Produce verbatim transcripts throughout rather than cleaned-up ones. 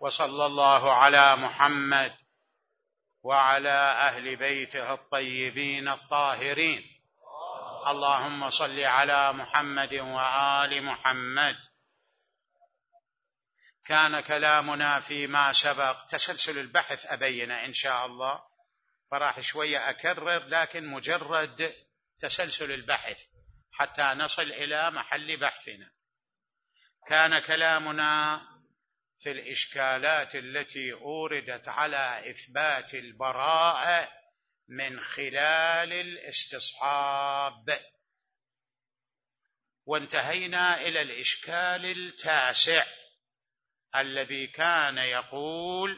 وصلى الله على محمد وعلى أهل بيته الطيبين الطاهرين. اللهم صل على محمد وآل محمد. كان كلامنا فيما سبق تسلسل البحث أبينه إن شاء الله، فراح شوية أكرر لكن مجرد تسلسل البحث حتى نصل إلى محل بحثنا. كان كلامنا في الإشكالات التي أوردت على إثبات البراءة من خلال الاستصحاب، وانتهينا إلى الإشكال التاسع الذي كان يقول: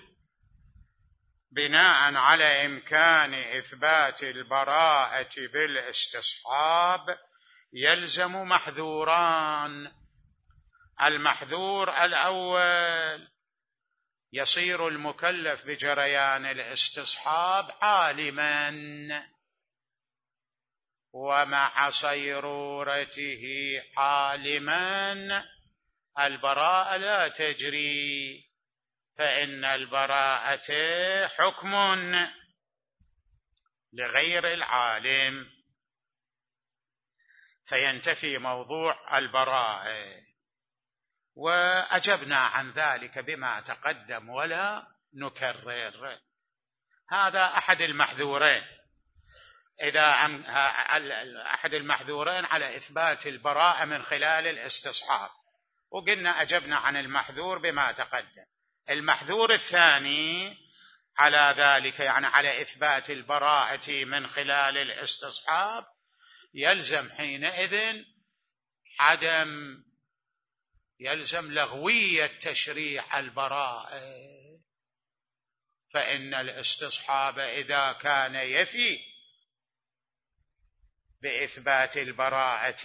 بناء على إمكان إثبات البراءة بالاستصحاب يلزم محذوران. المحذور الأول: يصير المكلف بجريان الاستصحاب عالما، ومع صيرورته عالما البراءة لا تجري، فإن البراءة حكم لغير العالم، فينتفي موضوع البراءة. وأجبنا عن ذلك بما تقدم ولا نكرر. هذا أحد المحذورين، إذا أحد المحذورين على إثبات البراءة من خلال الاستصحاب، وقلنا أجبنا عن المحذور بما تقدم. المحذور الثاني على ذلك، يعني على إثبات البراءة من خلال الاستصحاب، يلزم حينئذ عدم يلزم لغوية تشريع البراءة، فإن الاستصحاب إذا كان يفي بإثبات البراءة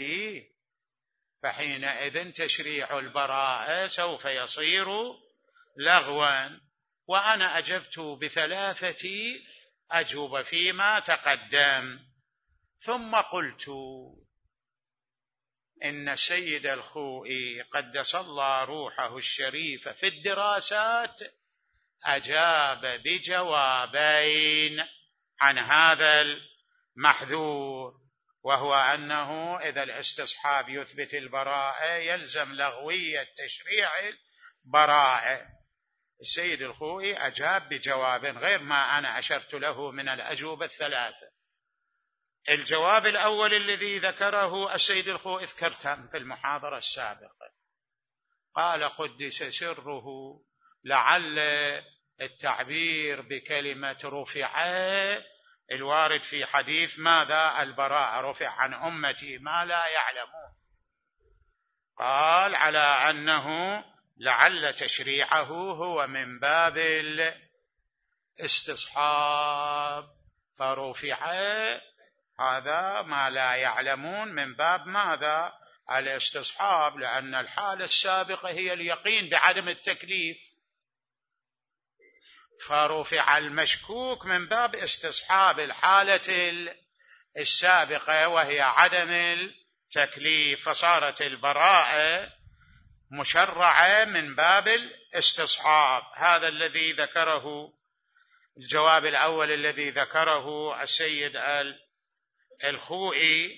فحينئذ تشريع البراءة سوف يصير لغوا. وأنا أجبت بثلاثة أجوبة فيما تقدم، ثم قلت إن السيد الخوئي قدس الله روحه الشريف في الدراسات أجاب بجوابين عن هذا المحذور، وهو أنه إذا الاستصحاب يثبت البراءة يلزم لغوية تشريع البراءة. السيد الخوئي أجاب بجواب غير ما أنا أشرت له من الأجوبة الثلاثة. الجواب الأول الذي ذكره السيد الخوئي ذكرته في المحاضرة السابقة، قال قدس سره: لعل التعبير بكلمة رفع الوارد في حديث ماذا البراءة رفع عن أمتي ما لا يعلمون، قال على أنه لعل تشريعه هو من باب الاستصحاب، فرفع هذا ما لا يعلمون من باب ماذا الاستصحاب، لأن الحالة السابقة هي اليقين بعدم التكليف، فرفع المشكوك من باب استصحاب الحالة السابقة وهي عدم التكليف، فصارت البراءة مشرعة من باب الاستصحاب. هذا الذي ذكره الجواب الأول الذي ذكره السيد الخوئي.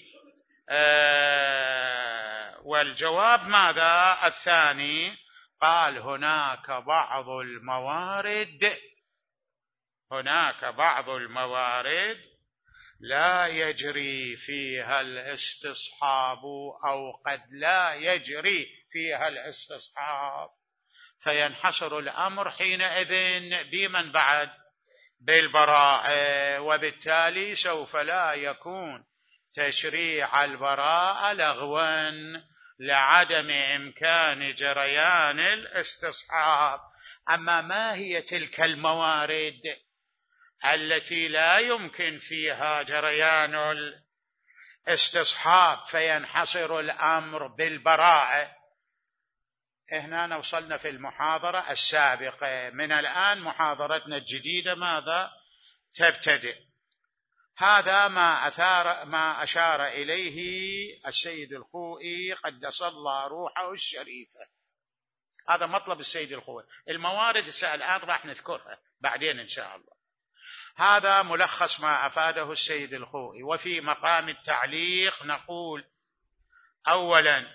آه والجواب ماذا الثاني؟ قال هناك بعض الموارد هناك بعض الموارد لا يجري فيها الاستصحاب أو قد لا يجري فيها الاستصحاب، فينحصر الأمر حينئذ بمن بعد بالبراءة، وبالتالي سوف لا يكون تشريع البراءة لغوا لعدم إمكان جريان الاستصحاب. أما ما هي تلك الموارد التي لا يمكن فيها جريان الاستصحاب فينحصر الأمر بالبراءة؟ هنا وصلنا في المحاضرة السابقة، من الآن محاضرتنا الجديدة ماذا تبتدئ. هذا ما أثار ما أشار إليه السيد الخوئي قدس الله روحه الشريفة. هذا مطلب السيد الخوئي. الموارد الآن راح نذكرها بعدين إن شاء الله. هذا ملخص ما أفاده السيد الخوئي. وفي مقام التعليق نقول أولا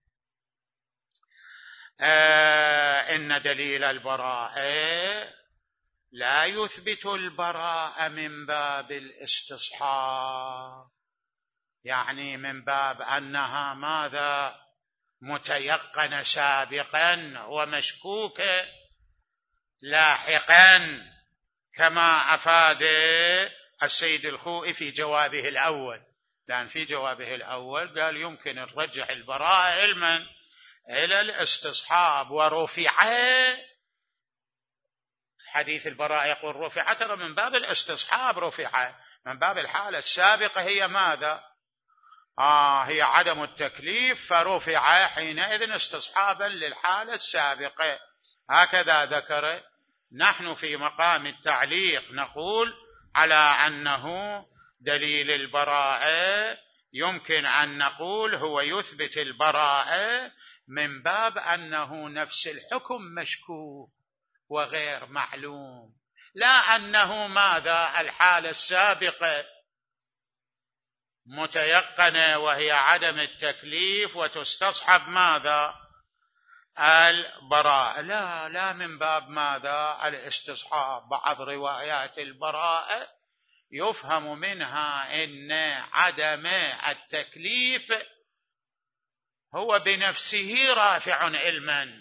آه إن دليل البراءة لا يثبت البراءة من باب الاستصحاب، يعني من باب أنها ماذا متيقن سابقا ومشكوكة لاحقا، كما أفاد السيد الخوئي في جوابه الأول. لأن في جوابه الأول قال يمكن نرجع البراءة علما إلى الاستصحاب ورفع، حديث البراءة يقول رفع، ترى من باب الاستصحاب رفع، من باب الحالة السابقة هي ماذا؟ آه هي عدم التكليف، فرفع حينئذ استصحابا للحالة السابقة. هكذا ذكر. نحن في مقام التعليق نقول على أنه دليل البراءة يمكن أن نقول هو يثبت البراءة من باب أنه نفس الحكم مشكوك وغير معلوم، لا أنه ماذا الحالة السابقة متيقنة وهي عدم التكليف وتستصحب ماذا البراءة. لا لا من باب ماذا الاستصحاب. بعض روايات البراءة يفهم منها إن عدم التكليف هو بنفسه رافع علما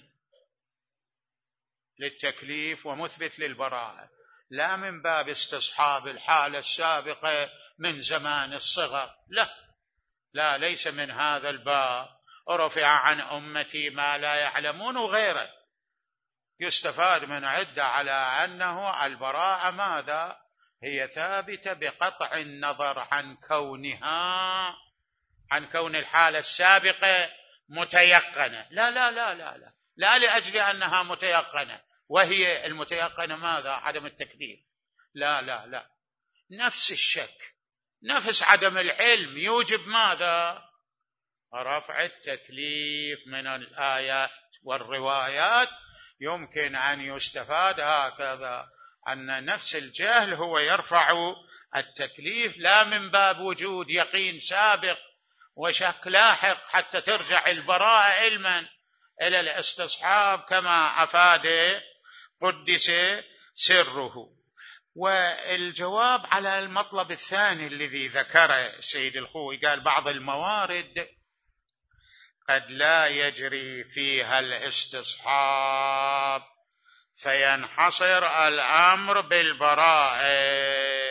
للتكليف ومثبت للبراءة، لا من باب استصحاب الحالة السابقة من زمان الصغر. لا لا ليس من هذا الباب. رفع عن أمتي ما لا يعلمون وغيره. يستفاد من عدة على أنه البراءة ماذا هي ثابتة بقطع النظر عن كونها عن كون الحالة السابقة متيقنة. لا لا لا لا لا لا لأجل أنها متيقنة وهي المتيقنة ماذا عدم التكليف. لا لا لا نفس الشك نفس عدم العلم يوجب ماذا رفع التكليف. من الآيات والروايات يمكن أن يستفاد هكذا أن نفس الجهل هو يرفع التكليف، لا من باب وجود يقين سابق وشك لاحق حتى ترجع البراءة علما إلى الاستصحاب كما أفاد قدس سره. والجواب على المطلب الثاني الذي ذكره السيد الخوئي قال بعض الموارد قد لا يجري فيها الاستصحاب فينحصر الأمر بالبراءة،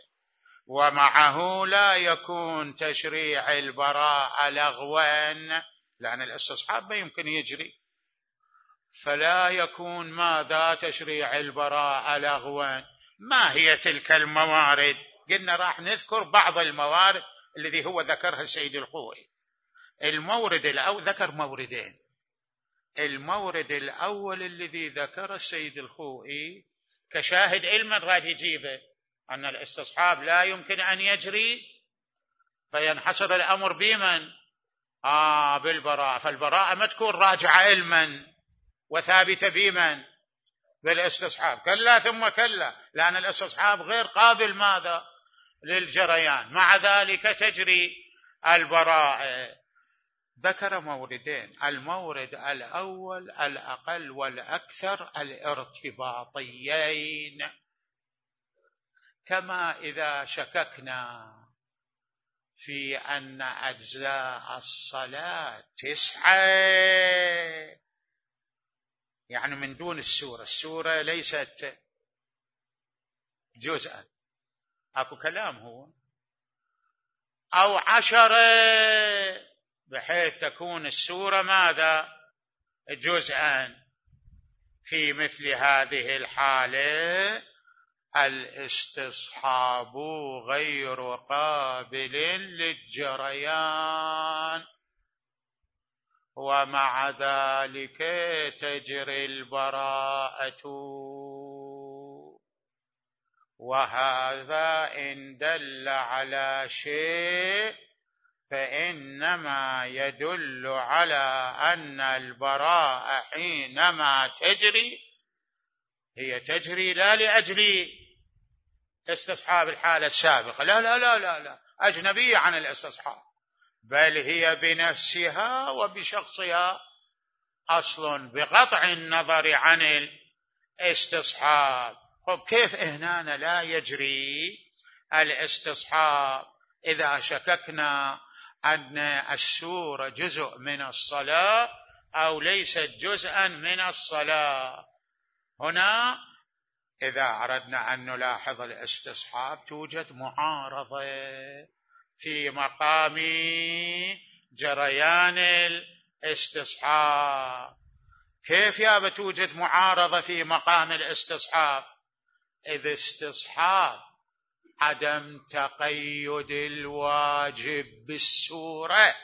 ومعه لا يكون تشريع البراءة لغوا، لأن الاستصحاب ما يمكن يجري، فلا يكون ماذا تشريع البراءة لغوا. ما هي تلك الموارد؟ قلنا راح نذكر بعض الموارد الذي هو ذكرها السيد الخوئي. المورد الأول ذكر موردين. المورد الأول الذي ذكر السيد الخوئي كشاهد علما راد يجيبه أن الاستصحاب لا يمكن أن يجري فينحصر الأمر بمن؟ آه بالبراءة. فالبراءة ما تكون راجعة علما وثابتة بمن؟ بالاستصحاب. كلا ثم كلا، لأن الاستصحاب غير قابل ماذا للجريان، مع ذلك تجري البراءة. ذكر موردين. المورد الأول الأقل والأكثر الارتباطيين، كما إذا شككنا في أن أجزاء الصلاة تسعة، يعني من دون السورة، السورة ليست جزءا، أكو كلام هو، أو عشرة بحيث تكون السورة ماذا جزءا. في مثل هذه الحالة الاستصحاب غير قابل للجريان، ومع ذلك تجري البراءة. وهذا إن دل على شيء فإنما يدل على أن البراءة حينما تجري هي تجري لا لأجل استصحاب الحالة السابقة، لا لا لا لا لا أجنبية عن الاستصحاب، بل هي بنفسها وبشخصها أصل بقطع النظر عن الاستصحاب. طب كيف هنا لا يجري الاستصحاب إذا شككنا أن السورة جزء من الصلاة أو ليست جزءا من الصلاة؟ هنا إذا أردنا أن نلاحظ الاستصحاب توجد معارضة في مقام جريان الاستصحاب. كيف يا توجد معارضة في مقام الاستصحاب؟ إذ استصحاب عدم تقيد الواجب بالسورة،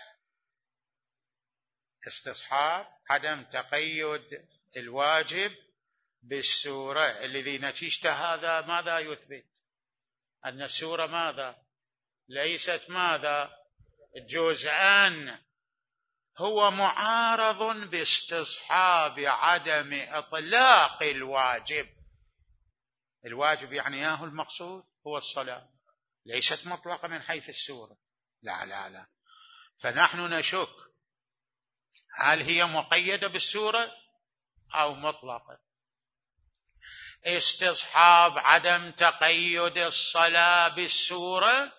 استصحاب عدم تقيد الواجب بالسورة. الذي نتيجة هذا ماذا يثبت؟ أن السورة ماذا؟ ليست ماذا؟ جزءا. هو معارض باستصحاب عدم إطلاق الواجب. الواجب يعني ياهو المقصود هو الصلاة، ليست مطلقة من حيث السورة، لا لا لا. فنحن نشك هل هي مقيدة بالسورة أو مطلقة. استصحاب عدم تقيد الصلاة بالسورة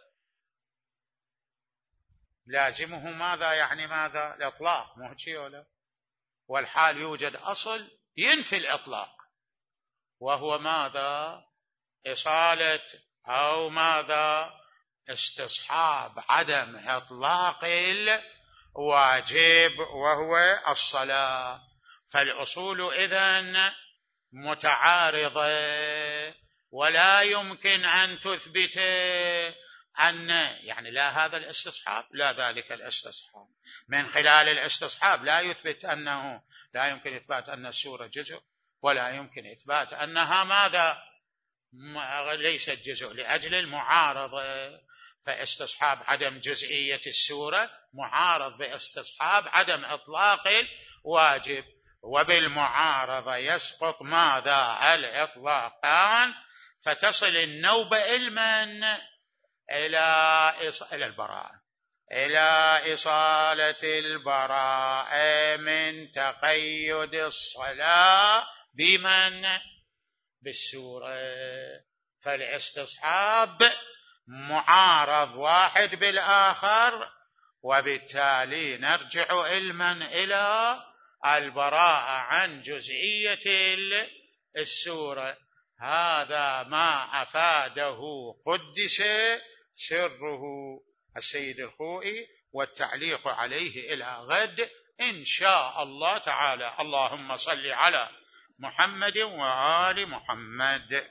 لازمه ماذا؟ يعني ماذا؟ الإطلاق، مو هيك ولا؟ والحال يوجد أصل ينفي الإطلاق، وهو ماذا؟ إصالة أو ماذا؟ استصحاب عدم إطلاق الواجب وهو الصلاة. فالأصول إذن متعارضة، ولا يمكن أن تثبت أن يعني لا هذا الاستصحاب لا ذلك الاستصحاب. من خلال الاستصحاب لا يثبت أنه لا يمكن إثبات أن السورة جزء، ولا يمكن إثبات أنها ماذا؟ ليست جزء، لأجل المعارضة. فاستصحاب عدم جزئية السورة معارض باستصحاب عدم إطلاق الواجب، وبالمعارضة يسقط ماذا؟ الإطلاقان، فتصل النوبة المن إلى إلى البراءة، إلى إصالة البراءة من تقيد الصلاة بمن؟ بالسورة. فالاستصحاب معارض واحد بالآخر، وبالتالي نرجع علما إلى البراءة عن جزئية السورة. هذا ما أفاده قدس سره السيد الخوئي، والتعليق عليه إلى غد إن شاء الله تعالى. اللهم صل على محمد وآل محمد.